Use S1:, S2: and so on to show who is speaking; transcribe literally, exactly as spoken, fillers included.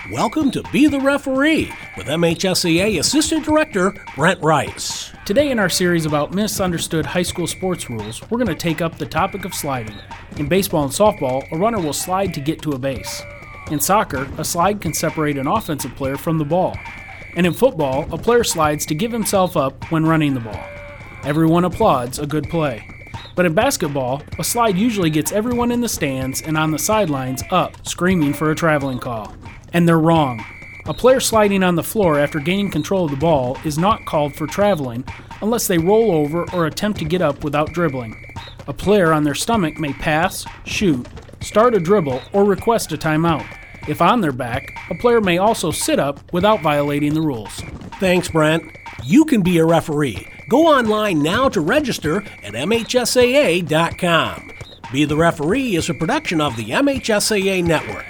S1: Welcome to Be the Referee with M H S A A Assistant Director Brent Rice.
S2: Today in our series about misunderstood high school sports rules, we're going to take up the topic of sliding. In baseball and softball, a runner will slide to get to a base. In soccer, a slide can separate an offensive player from the ball. And in football, a player slides to give himself up when running the ball. Everyone applauds a good play. But in basketball, a slide usually gets everyone in the stands and on the sidelines up, screaming for a traveling call. And they're wrong. A player sliding on the floor after gaining control of the ball is not called for traveling unless they roll over or attempt to get up without dribbling. A player on their stomach may pass, shoot, start a dribble, or request a timeout. If on their back, a player may also sit up without violating the rules.
S1: Thanks, Brent. You can be a referee. Go online now to register at M H S A A dot com. Be the Referee is a production of the M H S A A Network.